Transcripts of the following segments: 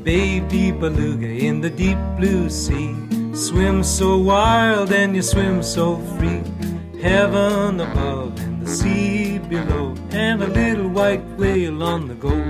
Baby beluga in the deep blue sea, swim so wild and you swim so free. Heaven above and the sea below, and a little white whale on the go.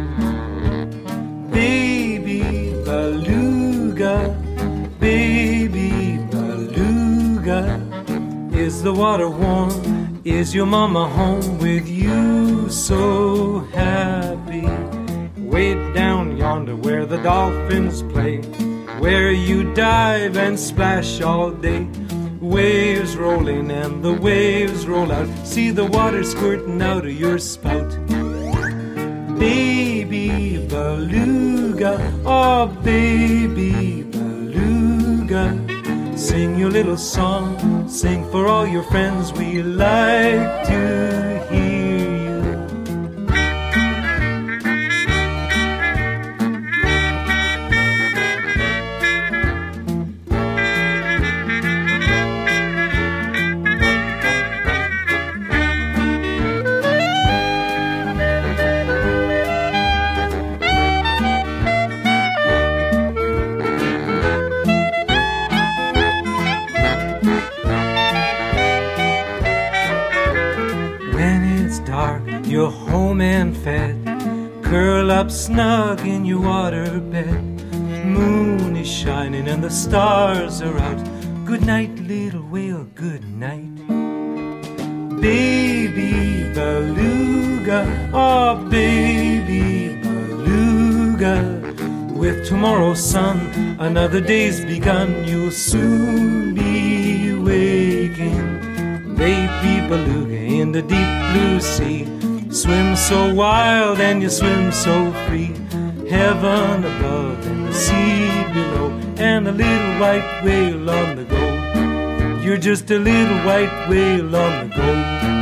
Baby beluga, baby beluga, is the water warm? Is your mama home with you so happy? Way down yonder where the dolphins play, where you dive and splash all day. Waves rolling and the waves roll out, see the water squirting out of your spout. Baby beluga, oh baby beluga, sing your little song, sing for all your friends, we like to hear you. You're home and fed, curl up snug in your water bed. Moon is shining and the stars are out. Good night, little whale, good night. Baby beluga, oh baby beluga, with tomorrow's sun, another day's begun. You'll soon be waking. Baby beluga in the deep blue sea, swim so wild and you swim so free. Heaven above and the sea below, and a little white whale on the go. You're just a little white whale on the go.